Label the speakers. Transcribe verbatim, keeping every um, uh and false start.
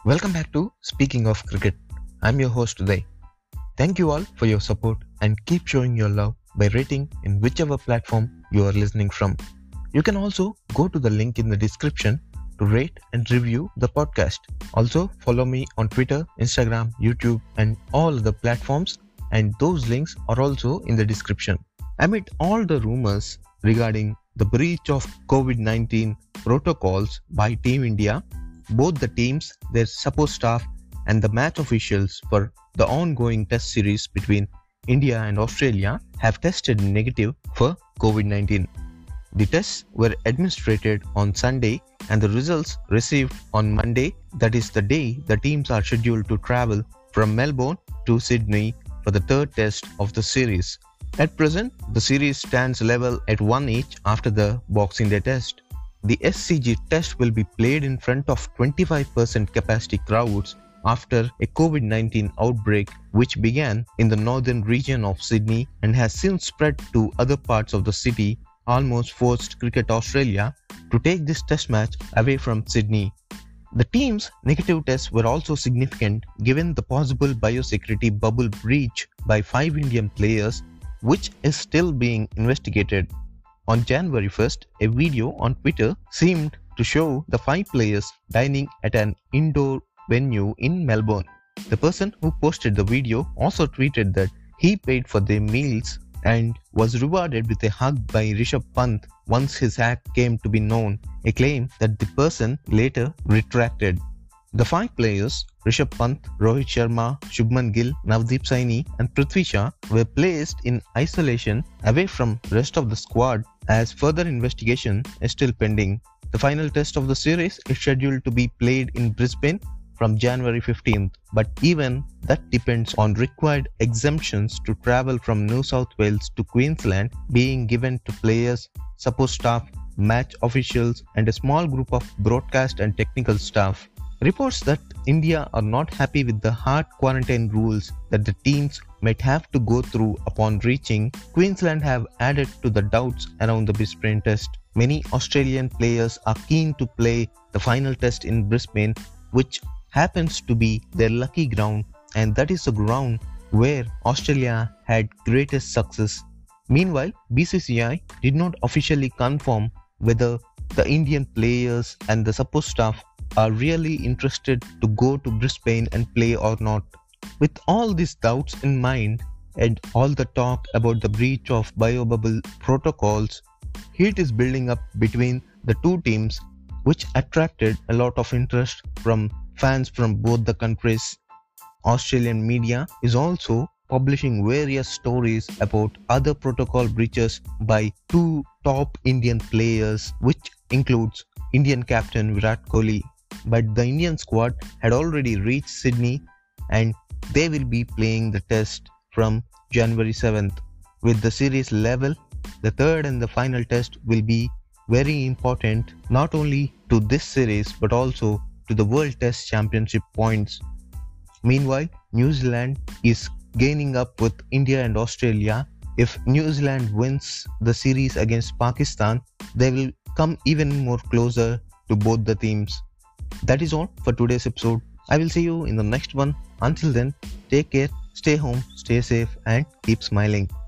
Speaker 1: Welcome back to Speaking of Cricket. I'm your host today. Thank you all for your support and keep showing your love by rating in whichever platform you are listening from. You can also go to the link in the description to rate and review the podcast. Also, follow me on Twitter, Instagram, YouTube, and all the platforms, and those links are also in the description. Amid all the rumors regarding the breach of COVID nineteen protocols by Team India, both the teams, their support staff, and the match officials for the ongoing test series between India and Australia have tested negative for COVID nineteen. The tests were administered on Sunday and the results received on Monday, that is the day the teams are scheduled to travel from Melbourne to Sydney for the third test of the series. At present, the series stands level at one each after the Boxing Day test. The S C G test will be played in front of twenty-five percent capacity crowds after a COVID nineteen outbreak which began in the northern region of Sydney and has since spread to other parts of the city, almost forced Cricket Australia to take this test match away from Sydney. The team's negative tests were also significant given the possible biosecurity bubble breach by five Indian players, which is still being investigated. On January first, a video on Twitter seemed to show the five players dining at an indoor venue in Melbourne. The person who posted the video also tweeted that he paid for their meals and was rewarded with a hug by Rishabh Pant once his act came to be known, a claim that the person later retracted. The five players, Rishabh Pant, Rohit Sharma, Shubman Gill, Navdeep Saini and Prithvi Shaw were placed in isolation away from rest of the squad as further investigation is still pending. The final test of the series is scheduled to be played in Brisbane from January fifteenth, but even that depends on required exemptions to travel from New South Wales to Queensland being given to players, support staff, match officials and a small group of broadcast and technical staff. Reports that India are not happy with the hard quarantine rules that the teams might have to go through upon reaching Queensland have added to the doubts around the Brisbane test. Many Australian players are keen to play the final test in Brisbane, which happens to be their lucky ground, and that is the ground where Australia had greatest success. Meanwhile, B C C I did not officially confirm whether the Indian players and the support staff are really interested to go to Brisbane and play or not. With all these doubts in mind and all the talk about the breach of biobubble protocols, heat is building up between the two teams, which attracted a lot of interest from fans from both the countries. Australian media is also publishing various stories about other protocol breaches by two top Indian players, which includes Indian captain Virat Kohli. But the Indian squad had already reached Sydney and they will be playing the test from January seventh. With the series level, the third and the final test will be very important not only to this series but also to the World Test Championship points. Meanwhile, New Zealand is gaining up with India and Australia. If New Zealand wins the series against Pakistan, they will come even more closer to both the teams. That is all for today's episode. I will see you in the next one. Until then, take care, stay home, stay safe and keep smiling.